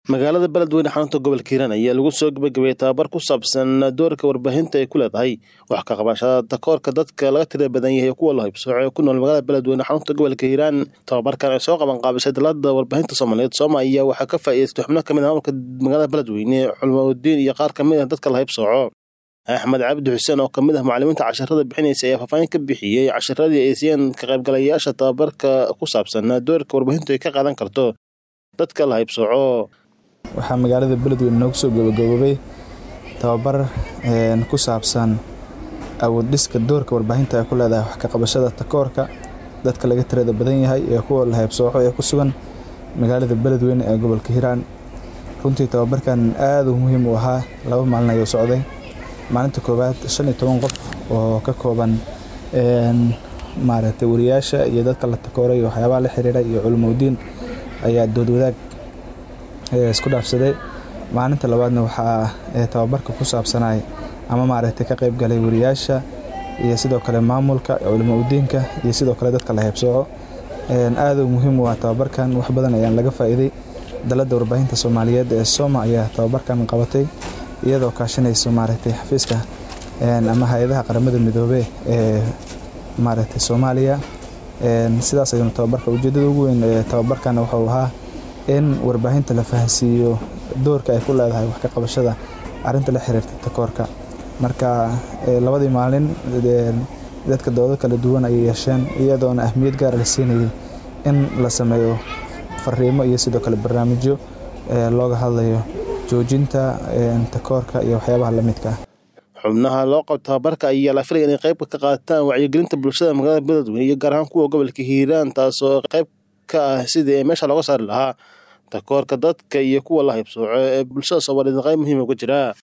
magaalada beledweyne xarunta gobolka Hiiraan ayaa lagu soo gabagabay tababar ku saabsan doorka warbaahinta ay ku leedahay wax ka qabashada takoorka dadka laga tirada badan yahay kuwa la haybsooco ku nool magaalada beledweyne xarunta gobolka Hiiraan. Tababarkan ay soo qaban qaabisay dalada warbaahinta Soomaaliyeed Soomaaliya waxa ka faa'iideystay xubno kamid ah magaalada beledweyne culumadiin iyo qaar kamid ah dadka la haybsooco. Axmed Cabdi Xuseen oo kamid ah macallimiinta casharada bixinaysa ayaa faahfaahin ka bixiyay casharadii ay siiyeen ka qaybgalayaasha tababarka ku saabsan doorka warbaahinta ay ka qaadan karto dadka la haybsooco. waxaa magaalada beledweyne noogu soo gabagabay tababar ku saabsan awood dhiska doorka warbaahinta ay ku leedahay wax ka qabashada takoorka dadka laga tirada badan yahay ee kuwa la haybsooco ee ku sugan magaalada beledweyne ee gobolka Hiiraan. runtii tababarkan aad u muhiim u ahaa 2 maalin ayuu socday. maalinta koowaad 15 qof oo ka kooban maaragtay wariyaasha iyo dadka la takooray waxyaabaha la xiriira iyo culumadiin ayaa dood wadaag isku dhaafsaday. maalinta labaadna waxaa tababarka ku saabsanay ama maaragtay ka qayb galay wariyaasha iyo sidoo kale maamulka culumadiinka iyo sidoo kale dadka la haybsooco. aad u muhiim u ah tababarkan wax badan ayaan laga faa'iiday. dalada warbaahinta Soomaaliyeed ee Sooma ayaa tababarkan qabatay iyadoo kaashanayso maaragtay xafiiska ama hay'adaha qaramada midoobay ee maaragtay Soomaaliya. sidaas ayuu tababarka ujeedada ugu weyn ee tababarkan wuxuu ahaa in warbaahinta la fahansiiyo doorka ay ku leedahay wax ka qabashada arinta la xiriirta takoorka. marka labadii maalin dadka doodo kala duwan ay yeesheen iyadoo ahmiyad gaar ah la siinayay in la sameeyo fariimo iyo sidoo kale barnaamijyo looga hadlayo joojinta takoorka iyo waxyaabaha la midka ah. xubnaha loo qabto tababarka ayaa la filayay inay qayb ka qaataan wacyigelinta bulshada magaalada beledweyne iyo gaar ahaan kuwa gobolka Hiiraan taasoo qayb ka ah sidii meesha looga saari lahaa takoorka dadka iyo kuwa la haybsooco ee bulshada Soomaaliyeed qayb muhiim ah uga jira.